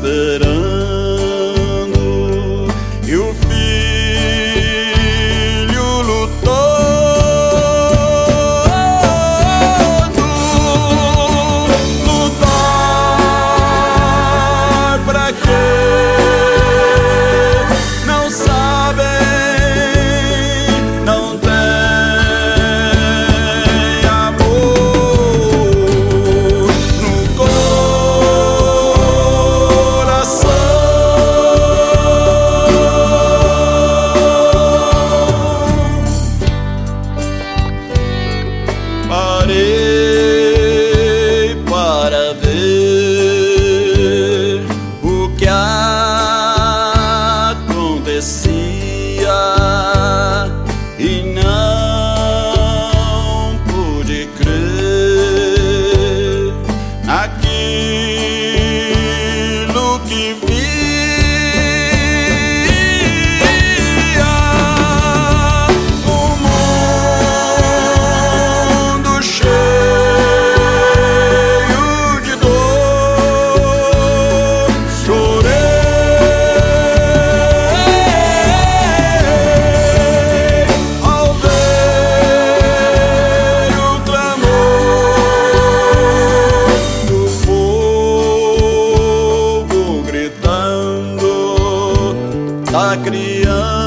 esperando, e o filho lutando. Lutar pra quê? Não sabem, não tem amor no coração. Parei para ver o que acontecia e não pude crer naquilo que via. O mundo cheio de dor, chorei ao ver o clamor do povo gritando, da criança